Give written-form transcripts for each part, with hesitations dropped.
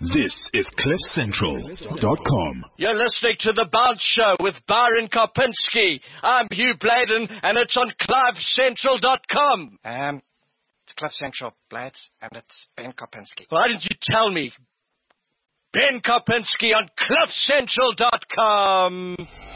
This is CliffCentral.com. You're listening to The Bounce Show with Byron Karpinski. I'm Hugh Bladen, and it's on CliffCentral.com. It's Cliff Central, Blades, and it's Ben Karpinski. Why didn't you tell me? Ben Karpinski on CliffCentral.com.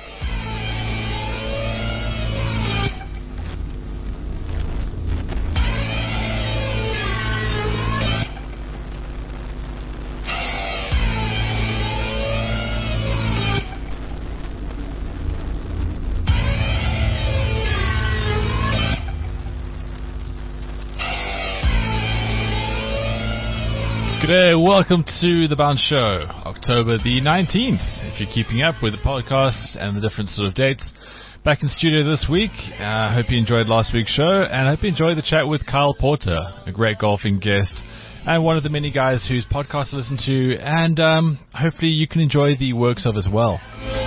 G'day, welcome to The Bounce Show, October the 19th, if you're keeping up with the podcasts and the different sort of dates. Back in studio this week. Hope you enjoyed last week's show, and hope you enjoyed the chat with Kyle Porter, a great golfing guest, and one of the many guys whose podcast I listen to, and hopefully you can enjoy the works of as well.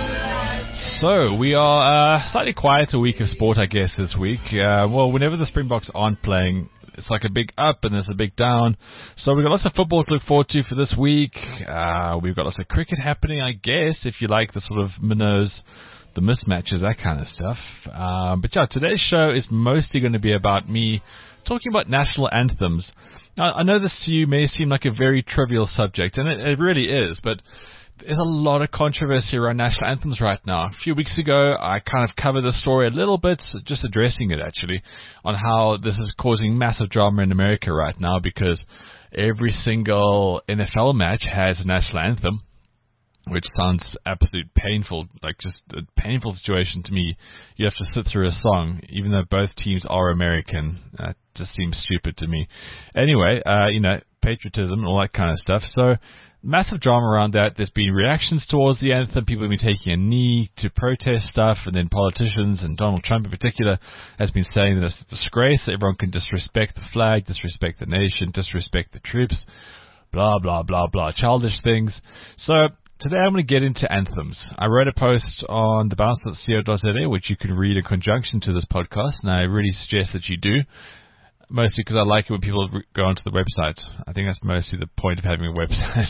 So, we are a slightly quieter week of sport, I guess, this week. Well, whenever the Springboks aren't playing, it's like a big up and there's a big down. So we've got lots of football to look forward to for this week. We've got lots of cricket happening, I guess, if you like the sort of minnows, the mismatches, that kind of stuff. But yeah, today's show is mostly going to be about me talking about national anthems. Now, I know this to you may seem like a very trivial subject, and it really is, but there's a lot of controversy around national anthems right now. A few weeks ago, I kind of covered the story a little bit, just addressing it actually, on how this is causing massive drama in America right now because every single NFL match has a national anthem, which sounds absolutely painful, like just a painful situation to me. You have to sit through a song, even though both teams are American. That just seems stupid to me. Anyway, patriotism and all that kind of stuff. So, massive drama around that. There's been reactions towards the anthem. People have been taking a knee to protest stuff, and then politicians, and Donald Trump in particular, has been saying that it's a disgrace that everyone can disrespect the flag, disrespect the nation, disrespect the troops, blah, blah, blah, blah, childish things. So today I'm going to get into anthems. I wrote a post on thebounce.co.za, which you can read in conjunction to this podcast, and I really suggest that you do. Mostly because I like it when people go onto the website. I think that's mostly the point of having a website.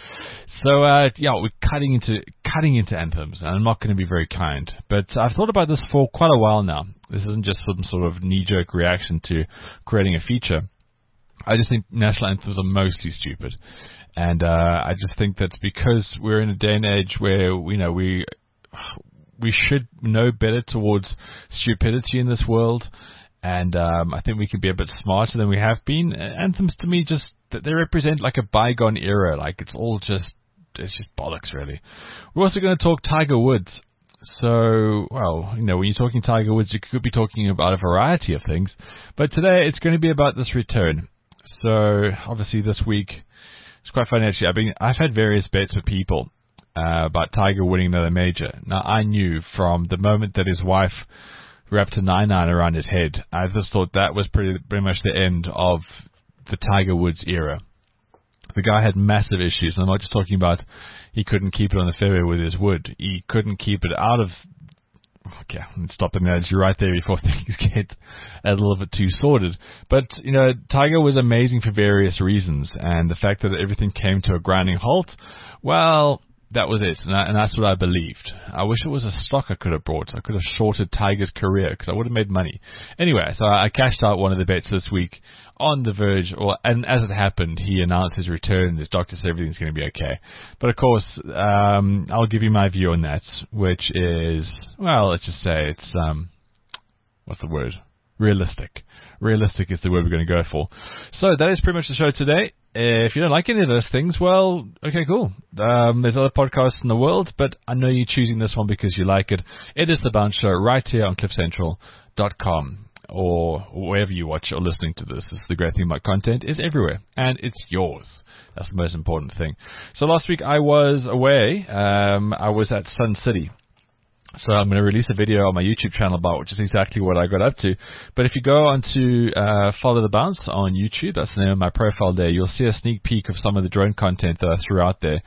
So, we're cutting into anthems, and I'm not going to be very kind. But I've thought about this for quite a while now. This isn't just some sort of knee-jerk reaction to creating a feature. I just think national anthems are mostly stupid. And I just think that's because we're in a day and age where, we should know better towards stupidity in this world. And I think we can be a bit smarter than we have been. Anthems, to me, just they represent like a bygone era. Like it's just bollocks, really. We're also going to talk Tiger Woods. So, when you're talking Tiger Woods, you could be talking about a variety of things. But today, it's going to be about this return. So, obviously, this week, it's quite funny, actually. I've had various bets with people about Tiger winning another major. Now, I knew from the moment that his wife wrapped a 9-iron around his head, I just thought that was pretty much the end of the Tiger Woods era. The guy had massive issues. I'm not just talking about he couldn't keep it on the fairway with his wood. He couldn't keep it out of... Okay, let's stop the analogy right there before things get a little bit too sordid. But, Tiger was amazing for various reasons. And the fact that everything came to a grinding halt, well, that was it, and that's what I believed. I wish it was a stock I could have bought. I could have shorted Tiger's career because I would have made money. Anyway, so I cashed out one of the bets this week on the verge, and as it happened, he announced his return. His doctor said everything's going to be okay. But of course, I'll give you my view on that, which is, let's just say it's what's the word? Realistic. Realistic is the word we're going to go for. So that is pretty much the show today. If you don't like any of those things, well, okay, cool. There's other podcasts in the world, but I know you're choosing this one because you like it. It is The Bounce Show right here on CliffCentral.com or wherever you watch or listening to this. This is the great thing about content. It's everywhere, and it's yours. That's the most important thing. So last week I was away. I was at Sun City. So I'm going to release a video on my YouTube channel about which is exactly what I got up to. But if you go on to Follow the Bounce on YouTube, that's the name of my profile there, you'll see a sneak peek of some of the drone content that I threw out there.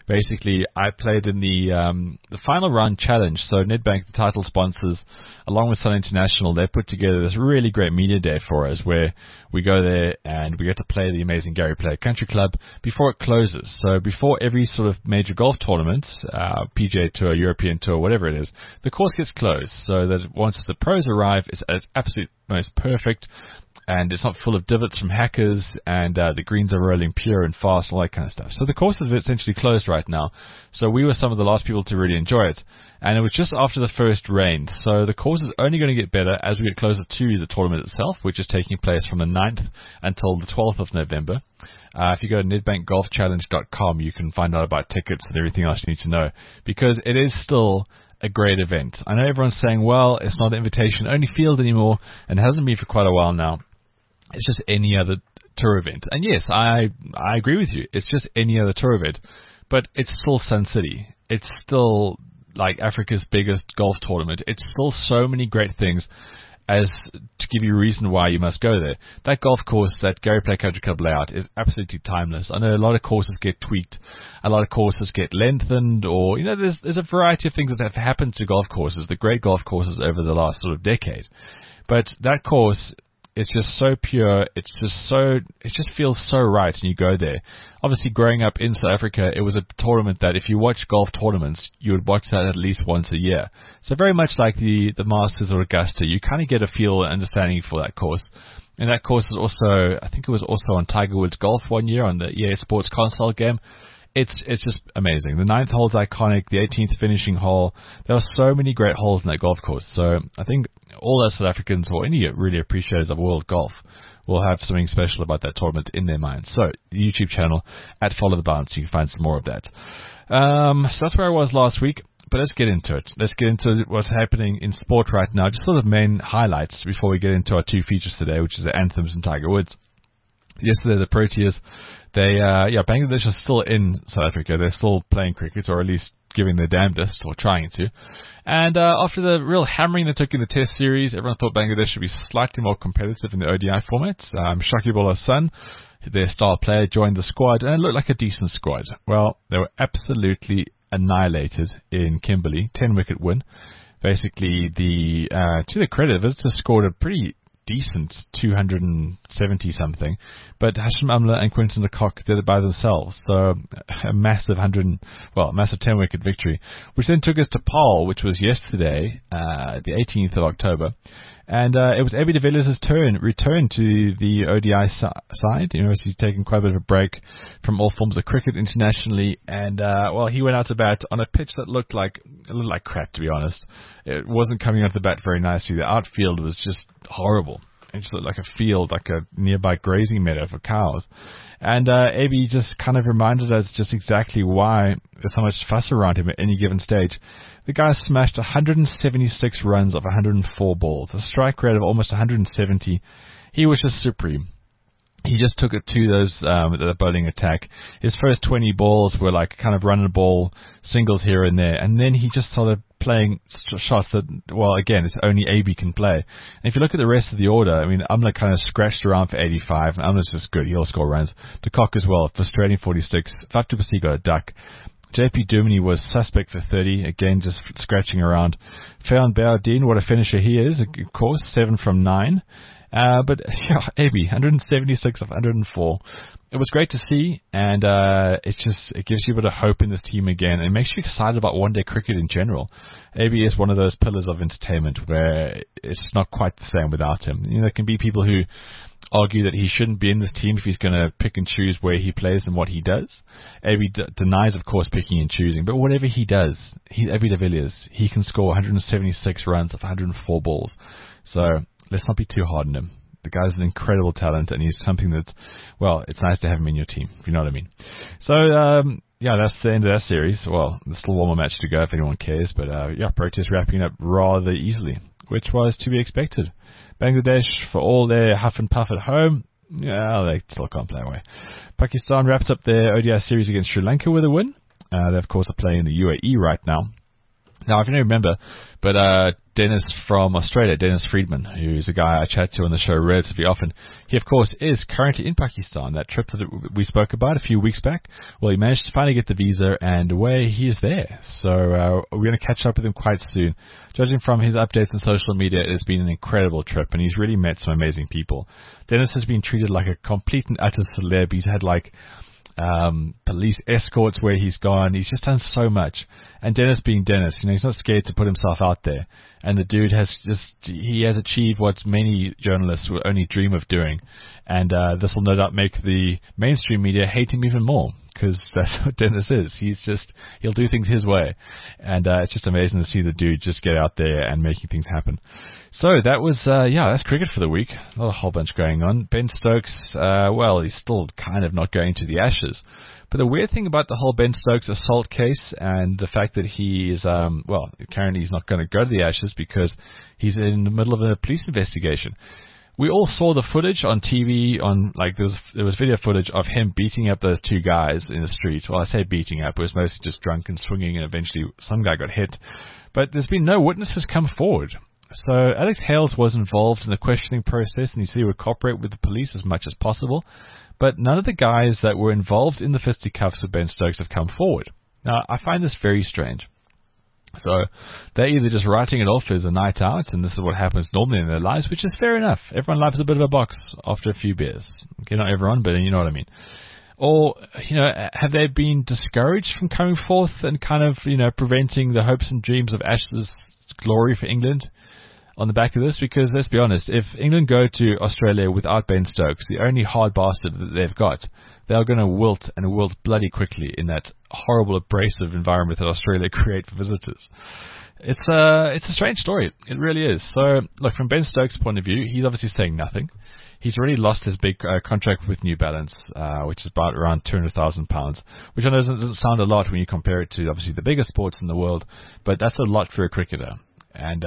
Basically, I played in the final round challenge. So Nedbank, the title sponsors, along with Sun International, they put together this really great media day for us where we go there and we get to play the amazing Gary Player Country Club before it closes. So before every sort of major golf tournament, PGA Tour, European Tour, whatever it is, the course gets closed so that once the pros arrive, it's absolute most perfect. And it's not full of divots from hackers, and the greens are rolling pure and fast, all that kind of stuff. So the course is essentially closed right now. So we were some of the last people to really enjoy it. And it was just after the first rain. So the course is only going to get better as we get closer to the tournament itself, which is taking place from the 9th until the 12th of November. If you go to nedbankgolfchallenge.com, you can find out about tickets and everything else you need to know, because it is still a great event. I know everyone's saying, well, it's not an invitation-only field anymore, and it hasn't been for quite a while now. It's just any other tour event. And yes, I agree with you. It's just any other tour event. But it's still Sun City. It's still like Africa's biggest golf tournament. It's still so many great things as to give you a reason why you must go there. That golf course, that Gary Player Country Club layout, is absolutely timeless. I know a lot of courses get tweaked. A lot of courses get lengthened, or, there's a variety of things that have happened to golf courses, the great golf courses over the last sort of decade. But that course, it's just so pure. It just feels so right when you go there. Obviously, growing up in South Africa, it was a tournament that if you watch golf tournaments, you would watch that at least once a year. So very much like the Masters or Augusta, you kind of get a feel and understanding for that course. And that course is also, I think it was also on Tiger Woods Golf one year on the EA Sports console game. It's just amazing. The 9th hole's iconic, the 18th finishing hole. There are so many great holes in that golf course. So I think all those South Africans or any really appreciators of world golf will have something special about that tournament in their minds. So the YouTube channel at Follow the Bounce, you can find some more of that. So that's where I was last week. But let's get into it. Let's get into what's happening in sport right now. Just sort of main highlights before we get into our two features today, which is the Anthems and Tiger Woods. Yesterday, the Proteas, Bangladesh is still in South Africa. They're still playing cricket, or at least giving their damnedest, or trying to. And after the real hammering they took in the Test series, everyone thought Bangladesh should be slightly more competitive in the ODI format. Shakib Al Hasan, their star player, joined the squad, and it looked like a decent squad. Well, they were absolutely annihilated in Kimberley, 10-wicket win. Basically, to their credit, visitors scored a pretty decent 270 something, but Hashim Amla and Quinton de Kock did it by themselves. So a massive 10-wicket victory, which then took us to Paarl, which was yesterday, the 18th of October. And it was Abby de Villiers' return to the ODI side. He's taken quite a bit of a break from all forms of cricket internationally. And, he went out to bat on a pitch that looked like crap, to be honest. It wasn't coming out the bat very nicely. The outfield was just horrible. It just looked like a field, like a nearby grazing meadow for cows. And Abby just kind of reminded us just exactly why there's so much fuss around him at any given stage. The guy smashed 176 runs of 104 balls, a strike rate of almost 170. He was just supreme. He just took it to the bowling attack. His first 20 balls were like kind of run and ball singles here and there, and then he just started playing shots that, again, it's only AB can play. And if you look at the rest of the order, Amla kind of scratched around for 85, and Amla's just good. He'll score runs. De Kock as well, frustrating 46. Faf du Plessis got a duck. JP Duminy was suspect for 30, again just scratching around. Fernand Béardine, what a finisher he is, of course, 7 from 9. But AB, 176 of 104. It was great to see, and it gives you a bit of hope in this team again, and it makes you excited about one-day cricket in general. AB is one of those pillars of entertainment where it's not quite the same without him. There can be people who argue that he shouldn't be in this team if he's going to pick and choose where he plays and what he does. AB denies, of course, picking and choosing, but whatever he does, he's Abby de Villiers. He can score 176 runs of 104 balls. So let's not be too hard on him. The guy's an incredible talent, and he's something that, it's nice to have him in your team, if you know what I mean. So, that's the end of that series. Well, there's still one more match to go if anyone cares, but Proteas wrapping up rather easily, which was to be expected. Bangladesh, for all their huff and puff at home, they still can't play away. Pakistan wrapped up their ODI series against Sri Lanka with a win. They, of course, are playing in the UAE right now. Now, I don't remember, but Dennis from Australia, Dennis Friedman, who's a guy I chat to on the show relatively often, he, of course, is currently in Pakistan. That trip that we spoke about a few weeks back, well, he managed to finally get the visa, and away he is there. So we're going to catch up with him quite soon. Judging from his updates on social media, it has been an incredible trip, and he's really met some amazing people. Dennis has been treated like a complete and utter celeb. He's had, police escorts where he's gone. He's just done so much. And Dennis being Dennis, he's not scared to put himself out there. And the dude has achieved what many journalists would only dream of doing. And this will no doubt make the mainstream media hate him even more, because that's what Dennis is. He'll do things his way. And it's just amazing to see the dude just get out there and making things happen. So that was, that's cricket for the week. Not a whole bunch going on. Ben Stokes, he's still kind of not going to the Ashes. But the weird thing about the whole Ben Stokes assault case and the fact that he is, currently he's not going to go to the Ashes because he's in the middle of a police investigation. We all saw the footage on TV. There was video footage of him beating up those two guys in the street. Well, I say beating up. It was mostly just drunk and swinging, and eventually some guy got hit. But there's been no witnesses come forward. So Alex Hales was involved in the questioning process, and he said he would cooperate with the police as much as possible. But none of the guys that were involved in the fisticuffs with Ben Stokes have come forward. Now, I find this very strange. So they're either just writing it off as a night out, and this is what happens normally in their lives, which is fair enough. Everyone loves a bit of a box after a few beers. Okay, not everyone, but you know what I mean. Or, have they been discouraged from coming forth and kind of, preventing the hopes and dreams of Ashes glory for England on the back of this? Because let's be honest, if England go to Australia without Ben Stokes, the only hard bastard that they've got, they're going to wilt bloody quickly in that horrible abrasive environment that Australia create for visitors. It's a strange story. It really is. So, look, from Ben Stokes' point of view, he's obviously saying nothing. He's already lost his big contract with New Balance, which is about around £200,000, which I know doesn't sound a lot when you compare it to, obviously, the biggest sports in the world, but that's a lot for a cricketer. And,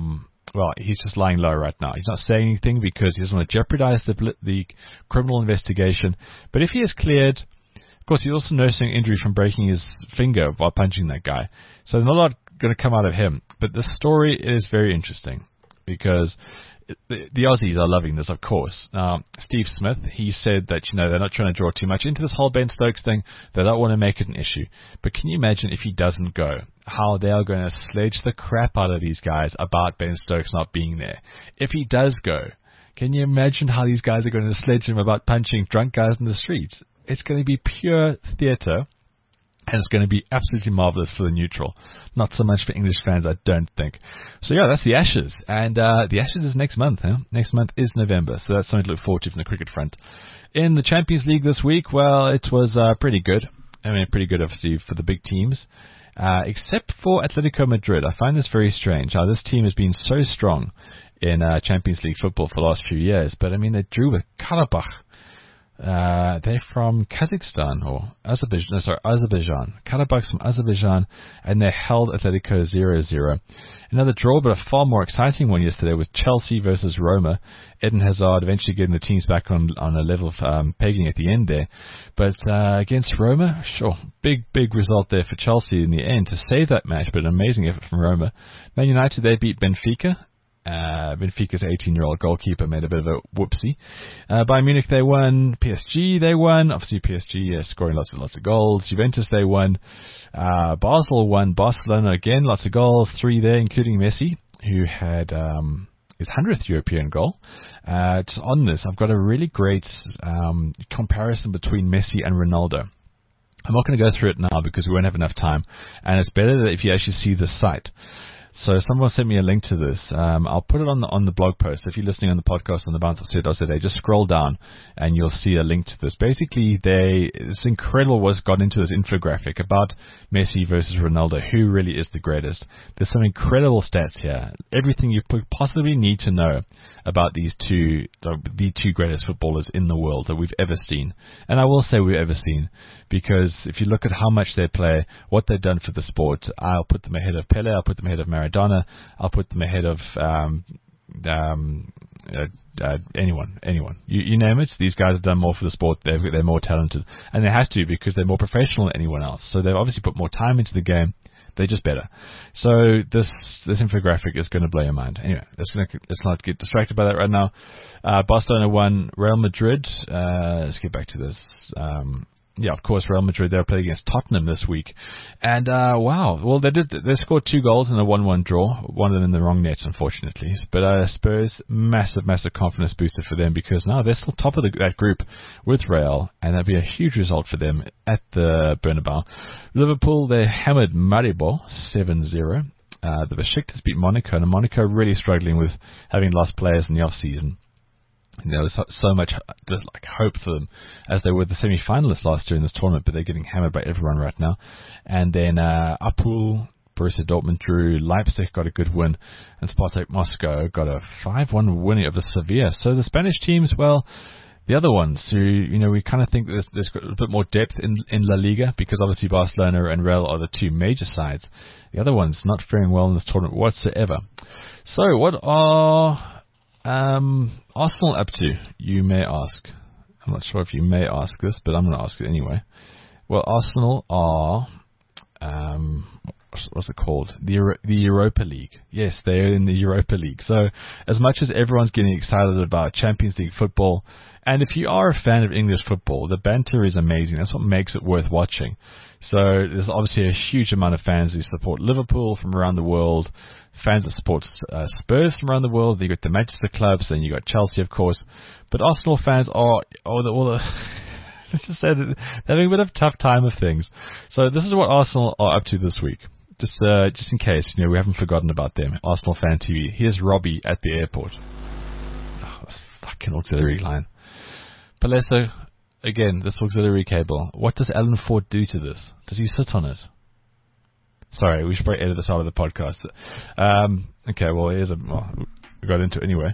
he's just lying low right now. He's not saying anything because he doesn't want to jeopardize the criminal investigation. But if he is cleared, of course, he's also nursing injury from breaking his finger while punching that guy. So not a lot going to come out of him. But this story is very interesting because the Aussies are loving this, of course. Steve Smith, he said that, they're not trying to draw too much into this whole Ben Stokes thing. They don't want to make it an issue. But can you imagine if he doesn't go, how they are going to sledge the crap out of these guys about Ben Stokes not being there? If he does go, can you imagine how these guys are going to sledge him about punching drunk guys in the streets? It's going to be pure theatre. And it's going to be absolutely marvellous for the neutral. Not so much for English fans, I don't think. So, that's the Ashes. And the Ashes is next month. Next month is November. So that's something to look forward to from the cricket front. In the Champions League this week, it was pretty good. Pretty good, obviously, for the big teams. Except for Atletico Madrid. I find this very strange. This team has been so strong in Champions League football for the last few years. But, they drew with Karabakh. They're from Kazakhstan or Azerbaijan. Karabakh's from Azerbaijan, and they held Atletico 0-0. Another draw, but a far more exciting one yesterday was Chelsea versus Roma. Eden Hazard eventually getting the teams back on a level of pegging at the end there. But against Roma, big result there for Chelsea in the end to save that match, but an amazing effort from Roma. Man United, they beat Benfica. Benfica's 18-year-old goalkeeper made a bit of a whoopsie. Bayern Munich, they won. PSG, they won. Obviously, PSG scoring lots of goals. Juventus, they won. Basel won. Barcelona, again, lots of goals. 3 there, including Messi, who had his 100th European goal. On this, I've got a really great comparison between Messi and Ronaldo. I'm not going to go through it now because we won't have enough time. And it's better that if you actually see the site. So someone sent me a link to this. I'll put it on the blog post. If you're listening on the podcast on the bounce.co.za, just scroll down and you'll see a link to this. Basically, it's incredible what's got into this infographic about Messi versus Ronaldo. Who really is the greatest? There's some incredible stats here. Everything you possibly need to know about the two greatest footballers in the world that we've ever seen. And I will say we've ever seen, because if you look at how much they play, what they've done for the sport, I'll put them ahead of Pele, I'll put them ahead of Maradona, I'll put them ahead of anyone. You name it. These guys have done more for the sport. They're more talented, and they have to because they're more professional than anyone else. So they've obviously put more time into the game. They're just better. So this infographic is going to blow your mind. Anyway, let's not get distracted by that right now. Barcelona won. Real Madrid. Let's get back to this. Yeah, of course, Real Madrid, they're playing against Tottenham this week. And, wow. Well, they scored 2 goals in a 1-1 draw. One of them in the wrong net, unfortunately. But, Spurs, massive confidence booster for them because now they're still top of that group with Real. And that'd be a huge result for them at the Bernabeu. Liverpool, they hammered Maribor 7-0. The Besiktas beat Monaco. And Monaco really struggling with having lost players in the off-season. And there was so much hope for them as they were the semi-finalists last year in this tournament, but they're getting hammered by everyone right now. And then Apul, Borussia Dortmund drew, Leipzig got a good win, and Spartak Moscow got a 5-1 win over Sevilla. So the Spanish teams, well, the other ones who, we kind of think there's got a bit more depth in La Liga because obviously Barcelona and Real are the 2 major sides. The other ones not faring well in this tournament whatsoever. So what are Arsenal up to, you may ask? I'm not sure if you may ask this, but I'm going to ask it anyway. Well, Arsenal are, what's it called? The Europa League. Yes, they're in the Europa League. So, as much as everyone's getting excited about Champions League football, and if you are a fan of English football, the banter is amazing. That's what makes it worth watching. So, there's obviously a huge amount of fans who support Liverpool from around the world, fans that support Spurs from around the world. You got the Manchester clubs, then you got Chelsea, of course. But Arsenal fans are let's just say that they're having a bit of a tough time of things. So this is what Arsenal are up to this week. Just in case, we haven't forgotten about them. Arsenal Fan TV. Here's Robbie at the airport. Oh, this fucking auxiliary line. Palesa, again, this auxiliary cable. What does Alan Ford do to this? Does he sit on it? Sorry, we should probably edit this out of the podcast. Okay, well, we got into it anyway.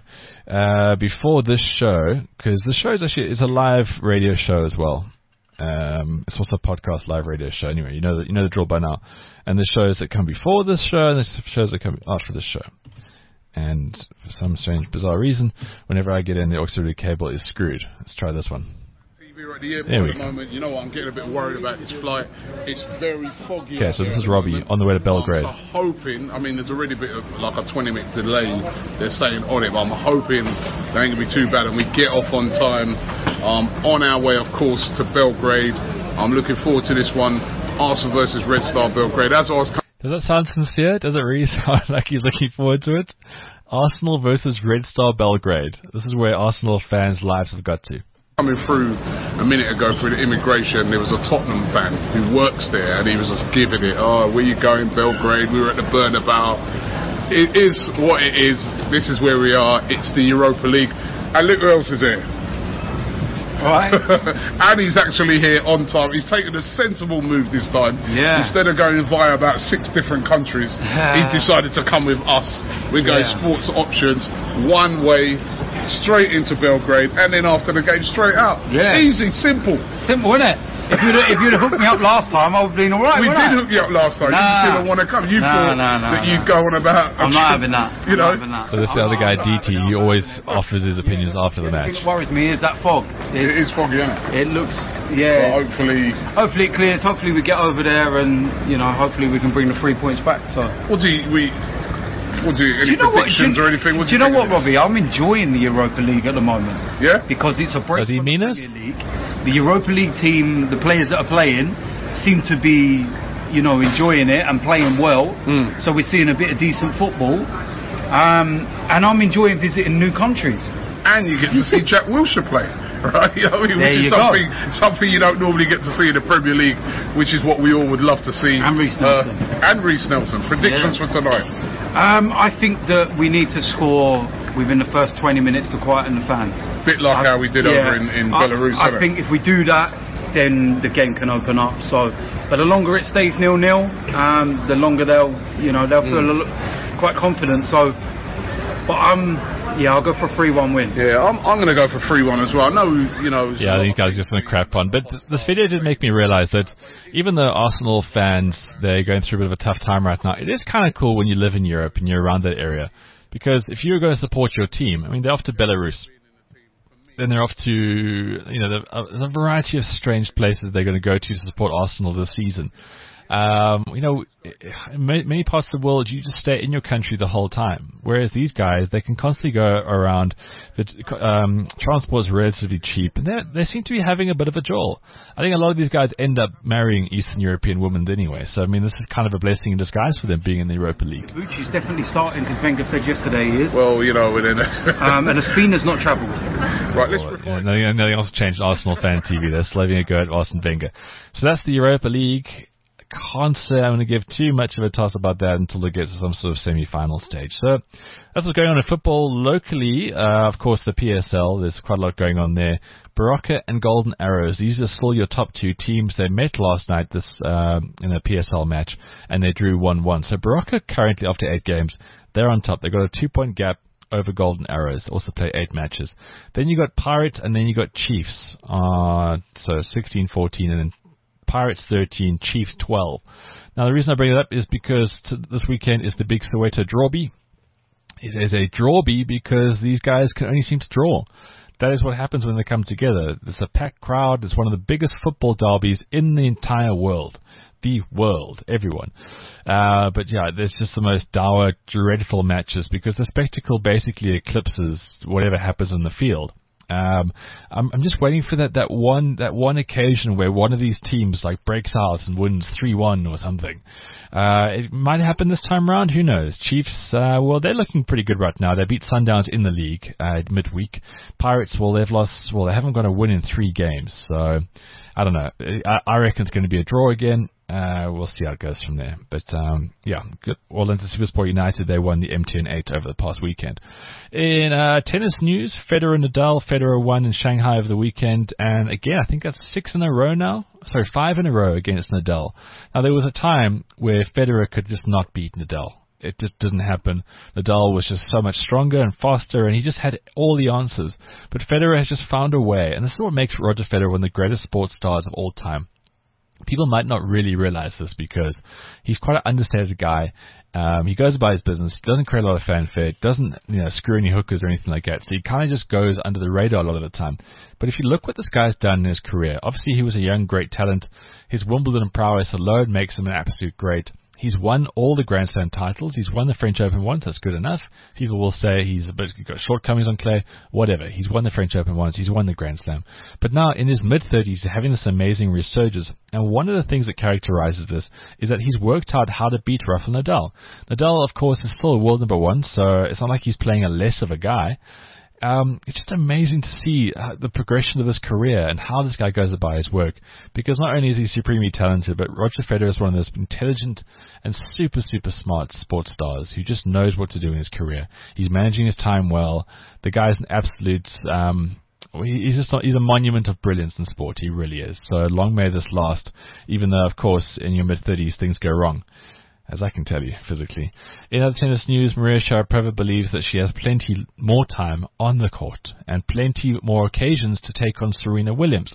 Before this show, because the show is a live radio show as well. It's also a podcast live radio show. Anyway, you know the drill by now. And the shows that come before this show, and the shows that come after this show. And for some strange, bizarre reason, whenever I get in, the auxiliary cable is screwed. Let's try this one. We're at the airport at the moment. You know what? I'm getting a bit worried about this flight. It's very foggy. Okay, so this is Robbie on the way to Belgrade. So hoping, there's already a bit of like a 20-minute delay. They're saying on it, but I'm hoping they ain't gonna be too bad and we get off on time. On our way, of course, to Belgrade. I'm looking forward to this one. Arsenal versus Red Star Belgrade. Does that sound sincere? Does it really sound like he's looking forward to it? Arsenal versus Red Star Belgrade. This is where Arsenal fans' lives have got to. Coming through a minute ago through the immigration, there was a Tottenham fan who works there and he was just giving it, where you going, Belgrade? We were at the Bernabeu. It is what it is. This is where we are. It's the Europa League. And look who else is here. Right. And he's actually here on time. He's taken a sensible move this time. Yeah. Instead of going via about 6 different countries, he's decided to come with us. We're going sports options, one way, straight into Belgrade, and then after the game, straight out. Yeah. Easy, simple. Simple, isn't it? If you'd have hooked me up last time, I would have been alright. We did hook you up last time. You just didn't want to come. You thought that you'd go on about... I'm not having that. So this is the other guy, DT. He always offers his opinions after the match. What worries me is that fog. It is foggy, isn't it? It looks... Yeah. But hopefully it clears. Hopefully we get over there and, hopefully we can bring the 3 points back. So. Any predictions or anything? Do you know what, Robbie? I'm enjoying the Europa League at the moment. Yeah? Because it's a break. Does he mean it? The Europa League team, the players that are playing, seem to be, enjoying it and playing well. So we're seeing a bit of decent football. And I'm enjoying visiting new countries. And you get to see Jack Wilshere play, right? Which is something you don't normally get to see in the Premier League, which is what we all would love to see. And Reece Nelson. Predictions for tonight? I think that we need to score within the first 20 minutes to quieten the fans. Bit like how we did over in Belarus. I think if we do that, then the game can open up. So, but the longer it stays 0-0, the longer they'll feel quite confident. So, but I'll go for a 3-1 win. Yeah, I'm going to go for 3-1 as well. I know, Yeah, I think I was just going to crap on. But this video did make me realise that even though Arsenal fans, they're going through a bit of a tough time right now, it is kind of cool when you live in Europe and you're around that area. Because if you're going to support your team, they're off to Belarus. Then they're off to, there's a variety of strange places they're going to go to support Arsenal this season. In many parts of the world, you just stay in your country the whole time. Whereas these guys, they can constantly go around. The transport is relatively cheap, and they seem to be having a bit of a jaw. I think a lot of these guys end up marrying Eastern European women anyway. So, I mean, this is kind of a blessing in disguise for them being in the Europa League. Vucic's definitely starting, because Wenger said yesterday he is. Well, and Espina's not travelled. Right, let's nothing else changed Arsenal fan TV. They're slaving a go at Arsene Wenger. So that's the Europa League. Can't say I'm going to give too much of a toss about that until it gets to some sort of semi-final stage. So that's what's going on in football locally. Of course, the PSL, there's quite a lot going on there. Baroka and Golden Arrows, these are still your top two teams. They met last night in a PSL match, and they drew 1-1. So Baroka currently, after 8 games, they're on top. They've got a 2-point gap over Golden Arrows. Also play 8 matches. Then you got Pirates, and then you got Chiefs. So 16-14, and then Pirates 13, Chiefs 12. Now, the reason I bring it up is because this weekend is the big Soweto Drawbee. It is a drawbee because these guys can only seem to draw. That is what happens when they come together. It's a packed crowd. It's one of the biggest football derbies in the entire world. The world, everyone. But yeah, there's just the most dour, dreadful matches because the spectacle basically eclipses whatever happens on the field. I'm just waiting for that one occasion where one of these teams like breaks out and wins 3-1 or something. It might happen this time around. Who knows? Chiefs, well, they're looking pretty good right now. They beat Sundowns in the league midweek. Pirates, well, they haven't got a win in 3 games. So I don't know. I reckon it's going to be a draw again. We'll see how it goes from there. But, yeah, good. Orlando Supersport United, they won the MTN 8 over the past weekend. In tennis news, Federer and Nadal. Federer won in Shanghai over the weekend. And again, I think that's 5 in a row against Nadal. Now, there was a time where Federer could just not beat Nadal. It just didn't happen. Nadal was just so much stronger and faster, and he just had all the answers. But Federer has just found a way. And this is what makes Roger Federer one of the greatest sports stars of all time. People might not really realize this because he's quite an understated guy. He goes about his business. He doesn't create a lot of fanfare. Doesn't screw any hookers or anything like that. So he kind of just goes under the radar a lot of the time. But if you look what this guy's done in his career, obviously he was a young, great talent. His Wimbledon prowess alone makes him an absolute great. He's won all the Grand Slam titles. He's won the French Open once. That's good enough. People will say he's got shortcomings on clay. Whatever. He's won the French Open once. He's won the Grand Slam. But now, in his mid-30s, he's having this amazing resurgence. And one of the things that characterizes this is that he's worked out how to beat Rafael Nadal. Nadal, of course, is still a world number 1, so it's not like he's playing a less of a guy. It's just amazing to see the progression of his career and how this guy goes about his work. Because not only is he supremely talented, but Roger Federer is one of those intelligent and super, super smart sports stars who just knows what to do in his career. He's managing his time well. The guy's an absolute... he's a monument of brilliance in sport. He really is. So long may this last, even though, of course, in your mid-30s, things go wrong. As I can tell you, physically. In other tennis news, Maria Sharapova believes that she has plenty more time on the court and plenty more occasions to take on Serena Williams.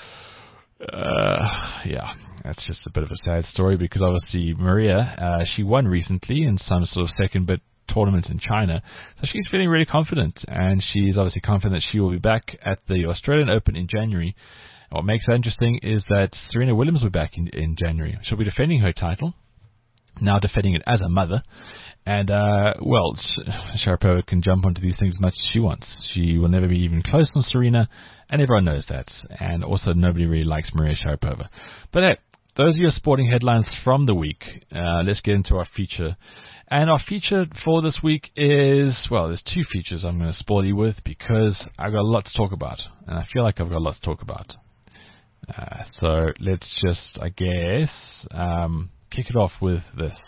Yeah, that's just a bit of a sad story because obviously Maria, she won recently in some sort of second-bit tournament in China. So she's feeling really confident, and she's obviously confident that she will be back at the Australian Open in January. What makes that interesting is that Serena Williams will be back in January. She'll be defending her title. Now defending it as a mother. And, well, Sharapova can jump onto these things as much as she wants. She will never be even close on Serena, and everyone knows that. And also, nobody really likes Maria Sharapova. But hey, those are your sporting headlines from the week. Let's get into our feature. And our feature for this week is, well, there's 2 features I'm going to spoil you with because I've got a lot to talk about. And I feel like I've got a lot to talk about. So let's just, I guess... kick it off with this.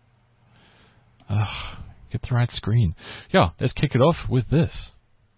Get the right screen. Yeah, let's kick it off with this.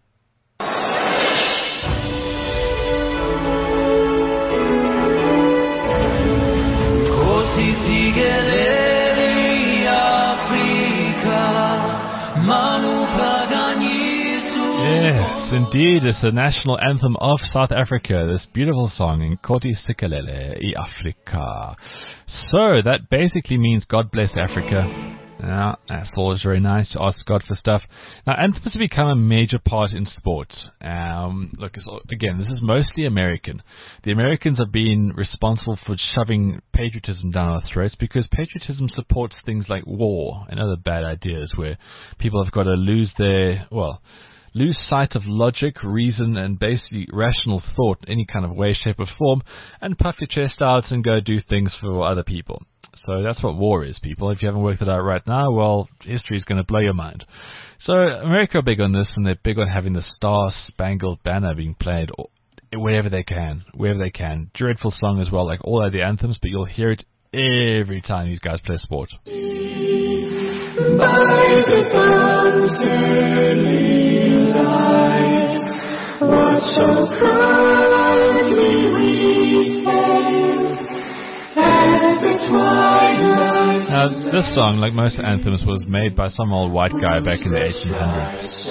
Yes, indeed, it's the national anthem of South Africa, this beautiful song, Nkosi Sikelel' iAfrika. So, that basically means God bless Africa. Now, that's always very nice to ask God for stuff. Now, anthems have become a major part in sport. Look, again, this is mostly American. The Americans have been responsible for shoving patriotism down our throats because patriotism supports things like war and other bad ideas where people have got to lose sight of logic, reason, and basically rational thought, any kind of way, shape, or form, and puff your chest out and go do things for other people. So that's what war is, people. If you haven't worked it out right now, well, history is going to blow your mind. So America are big on this, and they're big on having the Star-Spangled Banner being played wherever they can. Dreadful song as well, like all of the anthems, but you'll hear it every time these guys play sport. By the dawn's early light, what so proudly we hailed at the twilight. Now, this song, like most anthems, was made by some old white guy back in the 1800s.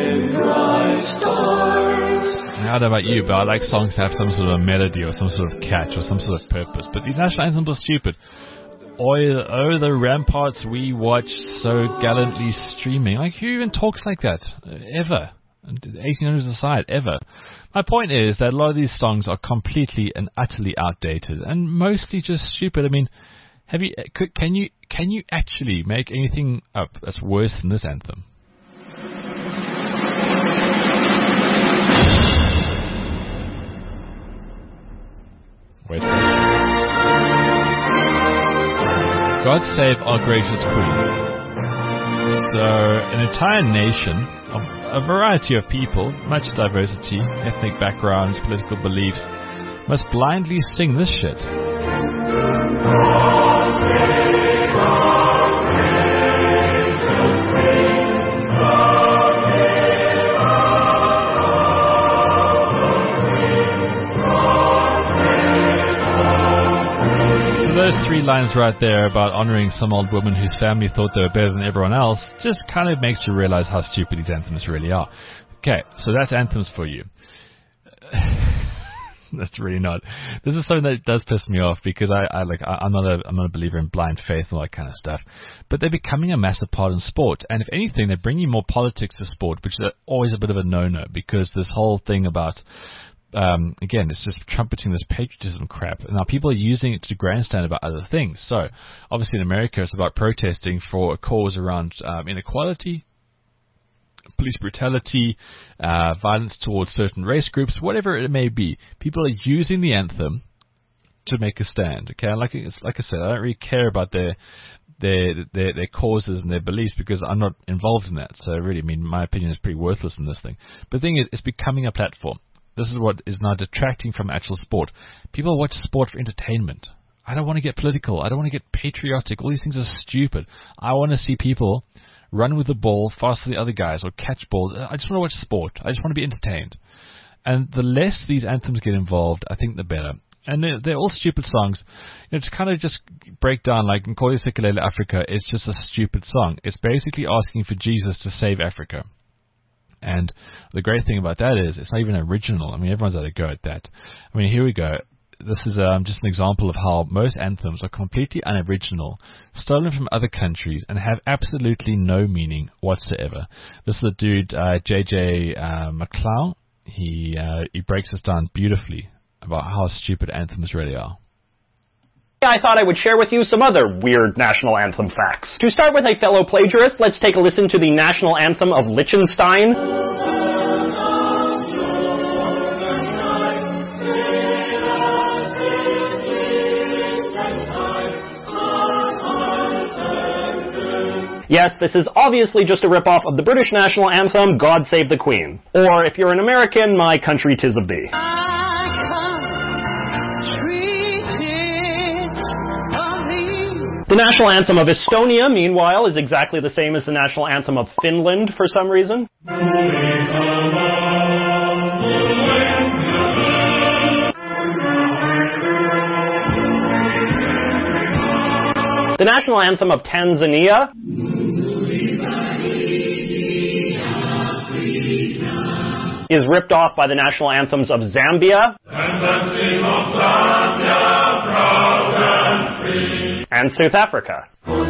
Now, I don't know about you, but I like songs to have some sort of melody or some sort of catch or some sort of purpose. But these national anthems are stupid. Oh, the ramparts we watch so gallantly streaming. Like, who even talks like that? Ever. 1800s aside, ever. My point is that a lot of these songs are completely and utterly outdated and mostly just stupid. I mean, can you actually make anything up that's worse than this anthem? Wait for it. God save our gracious Queen. So, an entire nation, a variety of people, much diversity, ethnic backgrounds, political beliefs, must blindly sing this shit. Those three lines right there about honoring some old woman whose family thought they were better than everyone else just kind of makes you realize how stupid these anthems really are. Okay, so that's anthems for you. That's really not. This is something that does piss me off because I'm not a believer in blind faith and all that kind of stuff. But they're becoming a massive part in sport, and if anything, they're bringing more politics to sport, which is always a bit of a no-no because this whole thing about again, it's just trumpeting this patriotism crap. Now, people are using it to grandstand about other things. So, obviously in America, it's about protesting for a cause around inequality, police brutality, violence towards certain race groups, whatever it may be. People are using the anthem to make a stand. Okay, like I said, I don't really care about their causes and their beliefs because I'm not involved in that. So, really, my opinion is pretty worthless in this thing. But the thing is, it's becoming a platform. This is what is now detracting from actual sport. People watch sport for entertainment. I don't want to get political. I don't want to get patriotic. All these things are stupid. I want to see people run with the ball faster than the other guys or catch balls. I just want to watch sport. I just want to be entertained. And the less these anthems get involved, I think the better. And they're all stupid songs. To kind of just break down, like Nkosi Sikelel Africa is just a stupid song. It's basically asking for Jesus to save Africa. And the great thing about that is it's not even original. Everyone's had a go at that. Here we go. This is just an example of how most anthems are completely unoriginal, stolen from other countries, and have absolutely no meaning whatsoever. This is a dude, JJ McLeod. He breaks this down beautifully about how stupid anthems really are. I thought I would share with you some other weird national anthem facts. To start with a fellow plagiarist, let's take a listen to the national anthem of Liechtenstein. Yes, this is obviously just a ripoff of the British national anthem, God Save the Queen. Or, if you're an American, My Country 'Tis of Thee. The national anthem of Estonia, meanwhile, is exactly the same as the national anthem of Finland for some reason. The national anthem of Tanzania is ripped off by the national anthems of Zambia and South Africa.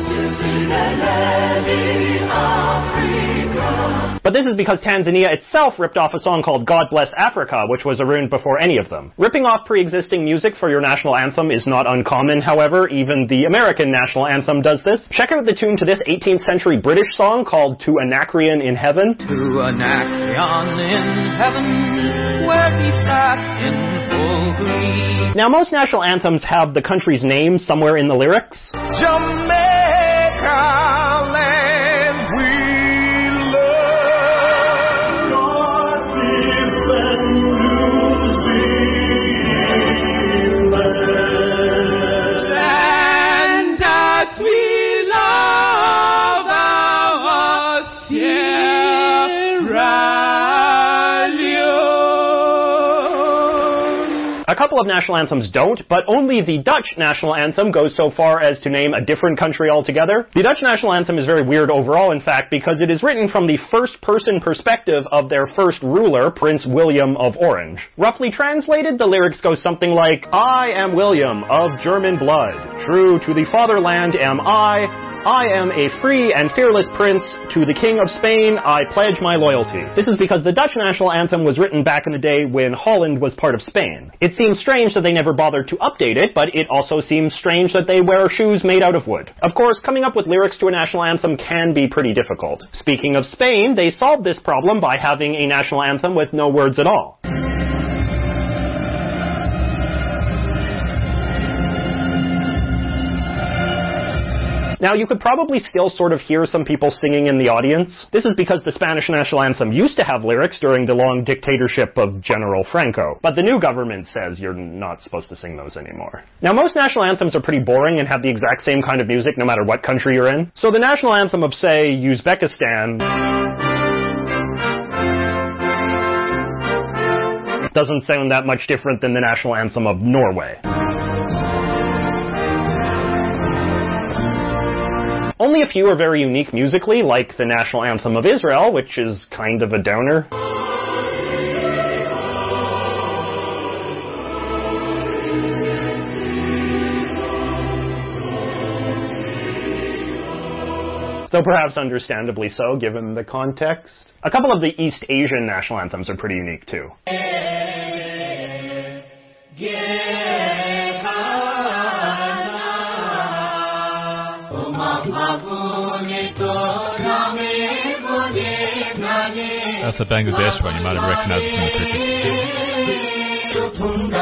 But this is because Tanzania itself ripped off a song called God Bless Africa, which was around before any of them. Ripping off pre-existing music for your national anthem is not uncommon, however. Even the American national anthem does this. Check out the tune to this 18th century British song called To Anacreon in Heaven. To Anacreon in heaven, where he sat in full glee. Now, most national anthems have the country's name somewhere in the lyrics. Jamaica land we love. God defend land as we love our Sierra Leone. A couple of national anthems don't, but only the Dutch national anthem goes so far as to name a different country altogether. The Dutch national anthem is very weird overall, in fact, because it is written from the first-person perspective of their first ruler, Prince William of Orange. Roughly translated, the lyrics go something like, I am William of German blood. True to the fatherland am I am a free and fearless prince. To the King of Spain, I pledge my loyalty. This is because the Dutch national anthem was written back in the day when Holland was part of Spain. It seems strange that they never bothered to update it, but it also seems strange that they wear shoes made out of wood. Of course, coming up with lyrics to a national anthem can be pretty difficult. Speaking of Spain, they solved this problem by having a national anthem with no words at all. Now, you could probably still sort of hear some people singing in the audience. This is because the Spanish national anthem used to have lyrics during the long dictatorship of General Franco. But the new government says you're not supposed to sing those anymore. Now, most national anthems are pretty boring and have the exact same kind of music no matter what country you're in. So the national anthem of, say, Uzbekistan doesn't sound that much different than the national anthem of Norway. Only a few are very unique musically, like the national anthem of Israel, which is kind of a downer. Though perhaps understandably so, given the context. A couple of the East Asian national anthems are pretty unique, too. That's the Bangladesh one. You might have recognized it from the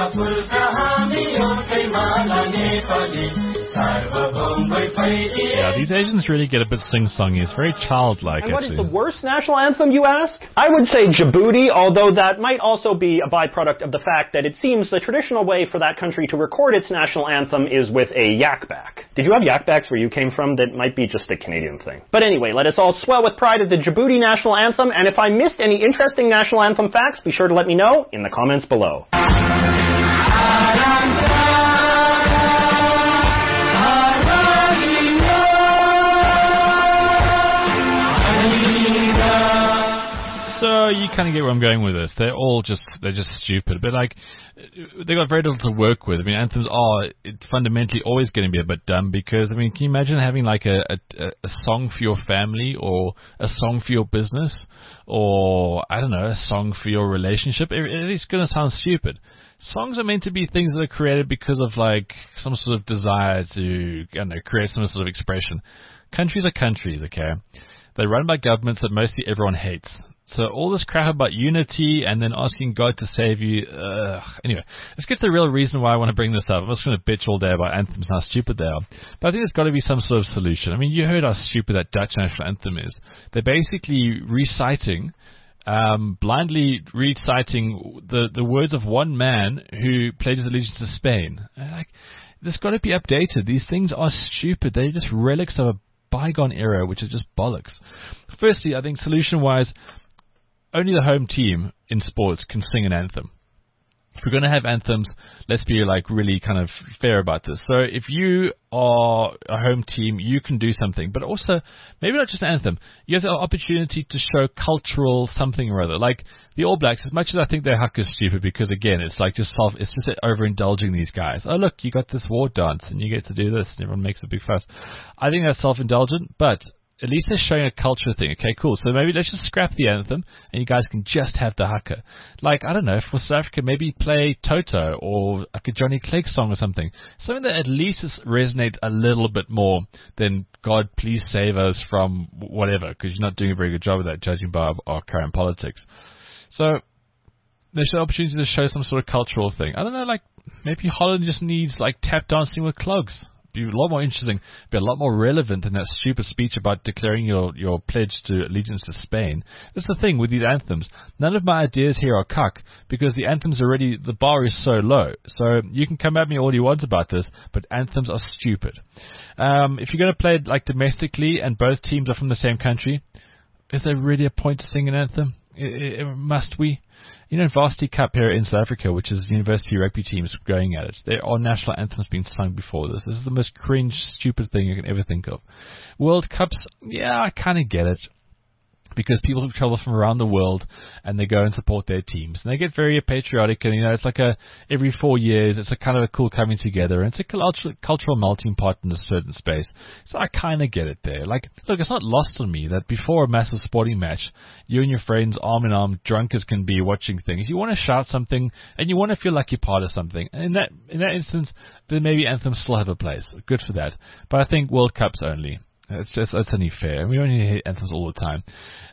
Yeah, these Asians really get a bit sing-songy. It's very childlike, and what actually. is the worst national anthem, you ask? I would say Djibouti, although that might also be a byproduct of the fact that it seems the traditional way for that country to record its national anthem is with a yakback. Did you have yakbacks where you came from? That might be just a Canadian thing. But anyway, let us all swell with pride at the Djibouti national anthem, and if I missed any interesting national anthem facts, be sure to let me know in the comments below. So you kind of get where I'm going with this. They're just stupid. But like, they've got very little to work with. I mean, anthems are fundamentally always going to be a bit dumb because, I mean, can you imagine having like a song for your family or a song for your business or, I don't know, a song for your relationship? It's going to sound stupid. Songs are meant to be things that are created because of like some sort of desire to, I don't know, create some sort of expression. Countries are countries, okay? They're run by governments that mostly everyone hates. So all this crap about unity and then asking God to save you, anyway, let's get to the real reason why I want to bring this up. I'm just going to bitch all day about anthems and how stupid they are. But I think there's got to be some sort of solution. I mean, you heard how stupid that Dutch national anthem is. They're basically blindly reciting the words of one man who pledges allegiance to Spain. Like, this got to be updated. These things are stupid. They're just relics of a bygone era, which is just bollocks. Firstly, I think solution-wise, only the home team in sports can sing an anthem. if we're going to have anthems, let's be like really kind of fair about this. So if you are a home team, you can do something, but also maybe not just an anthem. You have the opportunity to show cultural something or other. Like the All Blacks, as much as I think their huck is stupid, because again, it's like it's just overindulging these guys. Oh look, you got this war dance and you get to do this, and everyone makes a big fuss. I think that's self-indulgent, but at least they're showing a culture thing. Okay, cool. So maybe let's just scrap the anthem and you guys can just have the haka. Like, I don't know, for South Africa, maybe play Toto or like a Johnny Clegg song or something. Something that at least resonates a little bit more than God, please save us from whatever, because you're not doing a very good job of that, judging by our current politics. So there's an opportunity to show some sort of cultural thing. I don't know, like maybe Holland just needs like tap dancing with clogs. Be a lot more interesting, be a lot more relevant than that stupid speech about declaring your pledge to allegiance to Spain. That's the thing with these anthems. None of my ideas here are cuck, because the anthems already, the bar is so low. So you can come at me all you want about this, but anthems are stupid. If you're going to play it like domestically and both teams are from the same country, is there really a point to sing an anthem? Must we? You know, Varsity Cup here in South Africa, which is university rugby teams going at it, there are national anthems being sung before this. This is the most cringe, stupid thing you can ever think of. World Cups, yeah, I kind of get it, because people travel from around the world and they go and support their teams, and they get very patriotic, and it's like every 4 years it's a kind of a cool coming together, and it's a cultural melting pot in a certain space. So I kind of get it there. Like, look, it's not lost on me that before a massive sporting match, you and your friends arm in arm, drunk as can be, watching things, you want to shout something and you want to feel like you're part of something. And in that instance, then maybe anthems still have a place. Good for that. But I think World Cups only. That's only fair. We don't need to hit anthems all the time.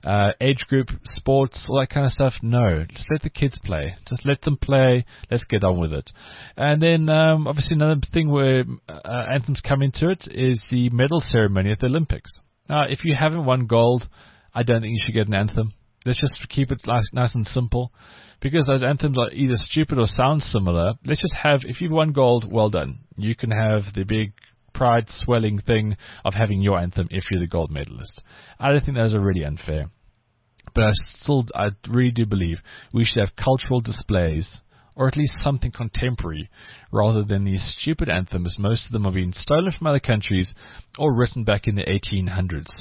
Age group, sports, all that kind of stuff, no. Just let the kids play. Just let them play. Let's get on with it. And then, obviously, another thing where anthems come into it is the medal ceremony at the Olympics. Now, if you haven't won gold, I don't think you should get an anthem. Let's just keep it nice and simple. Because those anthems are either stupid or sound similar, let's just have, if you've won gold, well done. You can have the big pride swelling thing of having your anthem if you're the gold medalist. I don't think those are really unfair, but I really do believe we should have cultural displays, or at least something contemporary, rather than these stupid anthems. Most of them are being stolen from other countries or written back in the 1800s.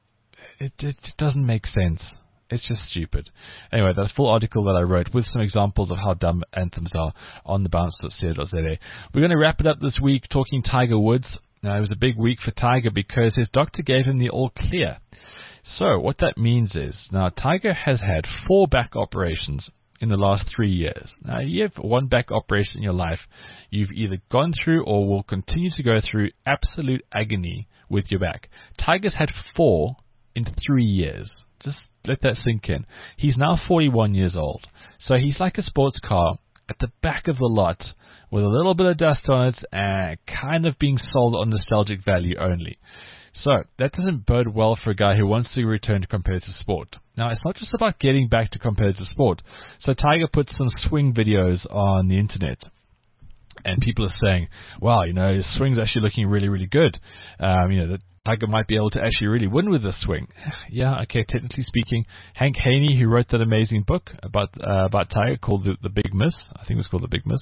It doesn't make sense. It's just stupid. Anyway, that full article that I wrote with some examples of how dumb anthems are on thebounce.co.za. We're going to wrap it up this week talking Tiger Woods. Now, it was a big week for Tiger because his doctor gave him the all clear. So what that means is, now Tiger has had 4 back operations in the last 3 years. Now, you have one back operation in your life, you've either gone through or will continue to go through absolute agony with your back. Tiger's had 4 in 3 years. Just let that sink in. He's now 41 years old. So he's like a sports car at the back of the lot with a little bit of dust on it and kind of being sold on nostalgic value only. So that doesn't bode well for a guy who wants to return to competitive sport. Now, it's not just about getting back to competitive sport. So Tiger put some swing videos on the internet. And people are saying, wow, his swing's actually looking really, really good. That Tiger might be able to actually really win with this swing. Yeah, okay, technically speaking, Hank Haney, who wrote that amazing book about Tiger called The Big Miss, I think it was called The Big Miss,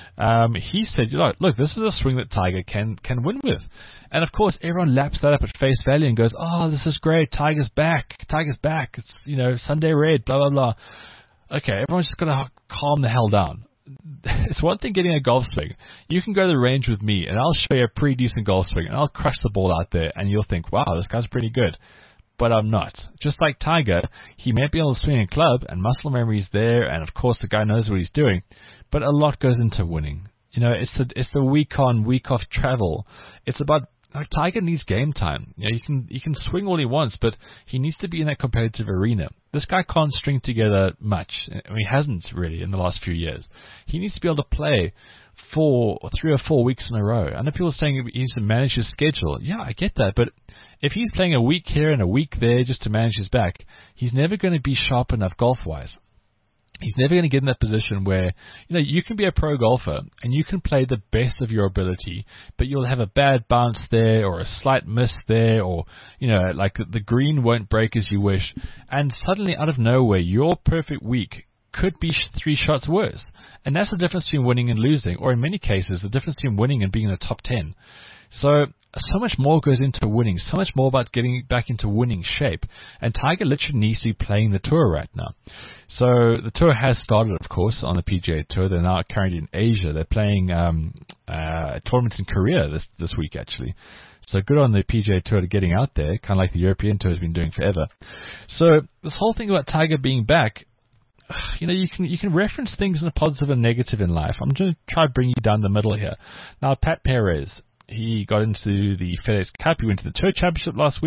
he said, look, this is a swing that Tiger can win with. And of course, everyone laps that up at face value and goes, oh, this is great, Tiger's back, it's, Sunday Red, blah, blah, blah. Okay, everyone's just going to calm the hell down. It's one thing getting a golf swing. You can go to the range with me and I'll show you a pretty decent golf swing and I'll crush the ball out there and you'll think, wow, this guy's pretty good. But I'm not. Just like Tiger, he may be able to swing a club and muscle memory is there, and of course the guy knows what he's doing, but a lot goes into winning. It's the week on, week off travel. It's about, Tiger needs game time. He can swing all he wants, but he needs to be in that competitive arena. This guy can't string together much. He hasn't really in the last few years. He needs to be able to play 3 or 4 weeks in a row. I know people are saying he needs to manage his schedule. Yeah, I get that, but if he's playing a week here and a week there just to manage his back, he's never going to be sharp enough golf-wise. He's never going to get in that position where, you can be a pro golfer and you can play the best of your ability, but you'll have a bad bounce there or a slight miss there, or, like the green won't break as you wish. And suddenly out of nowhere, your perfect week could be 3 shots worse. And that's the difference between winning and losing, or in many cases, the difference between winning and being in the top 10. So much more goes into winning, so much more about getting back into winning shape. And Tiger literally needs to be playing the tour right now. So the tour has started, of course, on the PGA Tour. They're now currently in Asia. They're playing tournaments in Korea this week, actually. So good on the PGA Tour to getting out there, kind of like the European Tour has been doing forever. So this whole thing about Tiger being back, you can reference things in the positive and negative in life. I'm going to try to bring you down the middle here. Now, Pat Perez, he got into the FedEx Cup. He went to the Tour Championship last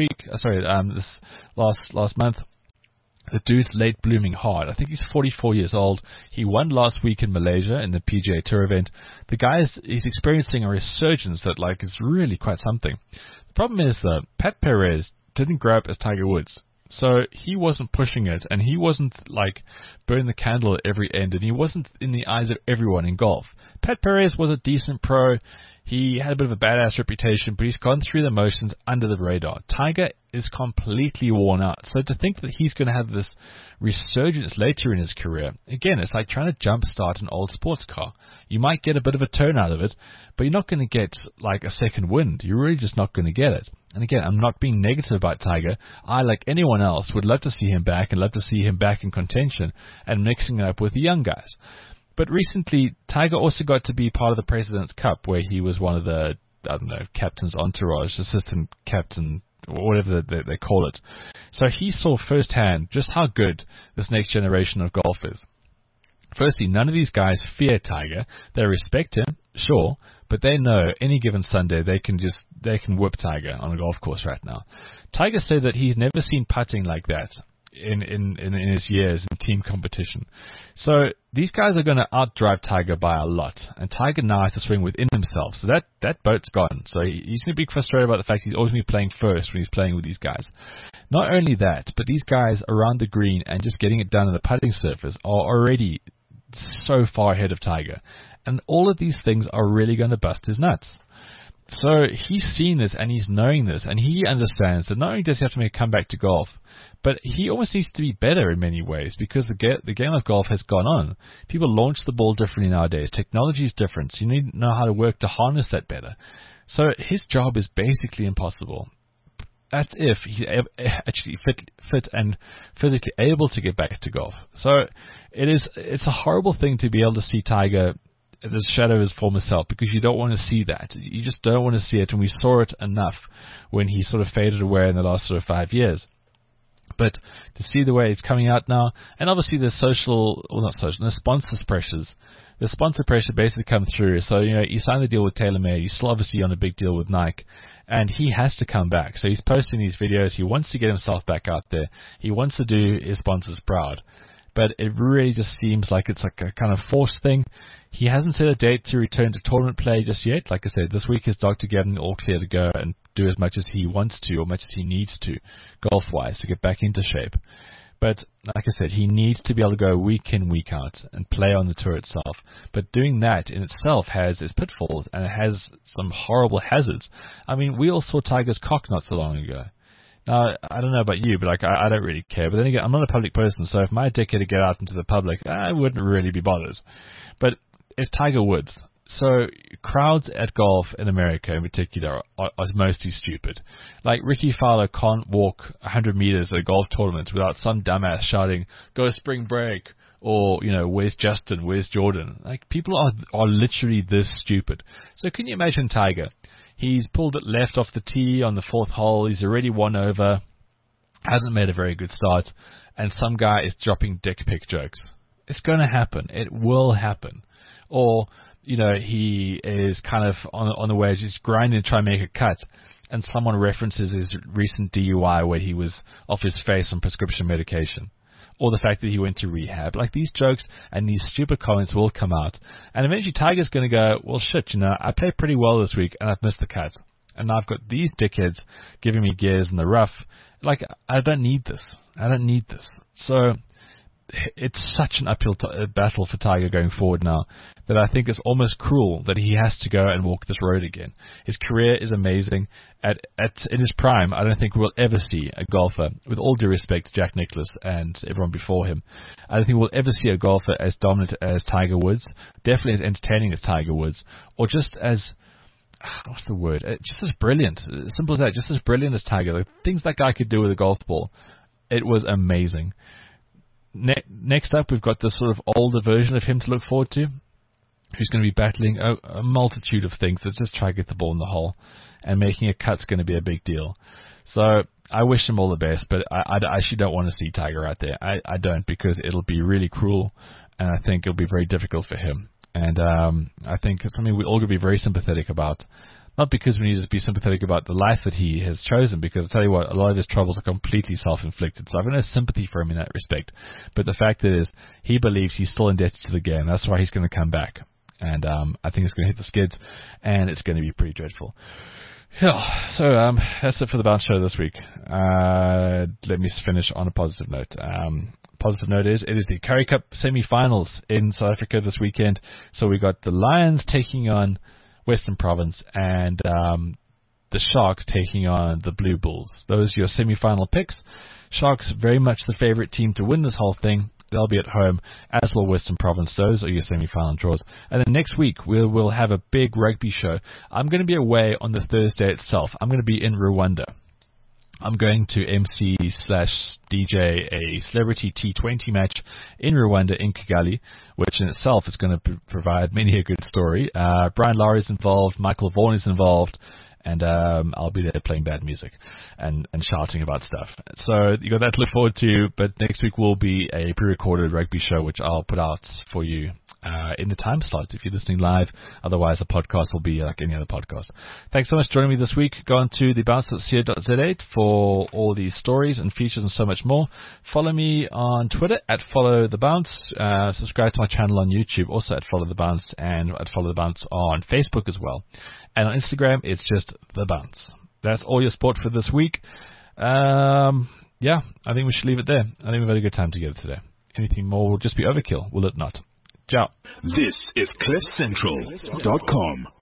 month. The dude's late blooming hard. I think he's 44 years old. He won last week in Malaysia in the PGA Tour event. The guy is experiencing a resurgence that is really quite something. The problem is that Pat Perez didn't grow up as Tiger Woods. So he wasn't pushing it, and he wasn't burning the candle at every end, and he wasn't in the eyes of everyone in golf. Pat Perez was a decent pro. He had a bit of a badass reputation, but he's gone through the motions under the radar. Tiger is completely worn out. So to think that he's going to have this resurgence later in his career, again, it's like trying to jumpstart an old sports car. You might get a bit of a turn out of it, but you're not going to get a second wind. You're really just not going to get it. And again, I'm not being negative about Tiger. I, like anyone else, would love to see him back and love to see him back in contention and mixing it up with the young guys. But recently, Tiger also got to be part of the President's Cup, where he was one of the, captain's entourage, assistant captain, or whatever they call it. So he saw firsthand just how good this next generation of golf is. Firstly, none of these guys fear Tiger. They respect him, sure, but they know any given Sunday they can whip Tiger on a golf course right now. Tiger said that he's never seen putting like that in his years in team competition. So these guys are going to outdrive Tiger by a lot, and Tiger now has to swing within himself. So that boat's gone. So he's going to be frustrated about the fact he's always going to be playing first when he's playing with these guys. Not only that, but these guys around the green and just getting it done on the putting surface are already so far ahead of Tiger. And all of these things are really going to bust his nuts. So he's seen this and he's knowing this, and he understands that not only does he have to make a comeback to golf, but he almost needs to be better in many ways, because the game of golf has gone on. People launch the ball differently nowadays. Technology is different. So you need to know how to work to harness that better. So his job is basically impossible. That's if he's actually fit and physically able to get back to golf. So it's a horrible thing to be able to see Tiger the shadow of his former self, because you don't want to see that. You just don't want to see it, and we saw it enough when he sort of faded away in the last sort of 5 years. But to see the way it's coming out now, and obviously the the sponsors pressures. The sponsor pressure basically come through. So, he signed the deal with TaylorMade. He's still obviously on a big deal with Nike, and he has to come back. So he's posting these videos. He wants to get himself back out there. He wants to do his sponsors proud. But it really just seems like it's like a kind of forced thing. He hasn't set a date to return to tournament play just yet. Like I said, this week his doctor gave him the all clear to go and do as much as he wants to, or much as he needs to, golf-wise, to get back into shape. But like I said, he needs to be able to go week in, week out and play on the tour itself. But doing that in itself has its pitfalls, and it has some horrible hazards. I mean, we all saw Tiger's cock not so long ago. Now, I don't know about you, but I don't really care. But then again, I'm not a public person, so if my dick had to get out into the public, I wouldn't really be bothered. But it's Tiger Woods. So crowds at golf in America in particular are mostly stupid. Like Ricky Fowler can't walk 100 meters at a golf tournament without some dumbass shouting, "Go spring break," or, "Where's Justin? Where's Jordan?" Like, people are literally this stupid. So can you imagine Tiger? He's pulled it left off the tee on the 4th hole. He's already won over. Hasn't made a very good start. And some guy is dropping dick pic jokes. It's going to happen. It will happen. Or, he is kind of on the wedge. He's grinding to try and make a cut. And someone references his recent DUI where he was off his face on prescription medication. Or the fact that he went to rehab. Like, these jokes and these stupid comments will come out. And eventually Tiger's going to go, well, shit, I played pretty well this week and I've missed the cut. And I've got these dickheads giving me gears in the rough. Like, I don't need this. So it's such an uphill battle for Tiger going forward now that I think it's almost cruel that he has to go and walk this road again. His career is amazing. In his prime, I don't think we'll ever see a golfer, with all due respect to Jack Nicklaus and everyone before him, I don't think we'll ever see a golfer as dominant as Tiger Woods, definitely as entertaining as Tiger Woods, or just as, what's the word, just as brilliant, simple as that, just as brilliant as Tiger. The things that guy could do with a golf ball, it was amazing. Next up, we've got this sort of older version of him to look forward to, who's going to be battling a multitude of things that just try to get the ball in the hole, and making a cut's going to be a big deal. So I wish him all the best, but I actually don't want to see Tiger out there. I don't, because it'll be really cruel, and I think it'll be very difficult for him. And I think it's something we all going to be very sympathetic about. Not because we need to be sympathetic about the life that he has chosen, because I tell you what, a lot of his troubles are completely self-inflicted, so I've got no sympathy for him in that respect. But the fact is, he believes he's still indebted to the game. That's why he's going to come back. And I think it's going to hit the skids, and it's going to be pretty dreadful. Yeah, so that's it for the Bounce Show this week. Let me finish on a positive note. Positive note is, it is the Currie Cup semi-finals in South Africa this weekend. So we got the Lions taking on Western Province, and the Sharks taking on the Blue Bulls. Those are your semi-final picks. Sharks very much the favorite team to win this whole thing. They'll be at home, as will Western Province. Those are your semi-final draws. And then next week, we'll have a big rugby show. I'm going to be away on the Thursday itself. I'm going to be in Rwanda. I'm going to MC/DJ a celebrity T20 match in Rwanda, in Kigali, which in itself is going to provide many a good story. Brian Lowry's involved, Michael Vaughan is involved, and I'll be there playing bad music and shouting about stuff. So you got that to look forward to, but next week will be a pre-recorded rugby show, which I'll put out for you in the time slot if you're listening live. Otherwise, the podcast will be like any other podcast. Thanks so much for joining me this week. Go on to thebounce.co.za for all these stories and features and so much more. Follow me on Twitter at followthebounce. Subscribe to my channel on YouTube, also at followthebounce, and at followthebounce on Facebook as well. And on Instagram, it's just The Bounce. That's all your sport for this week. Yeah, I think we should leave it there. I think we've had a good time together today. Anything more will just be overkill, will it not? Ciao. This is CliffCentral.com.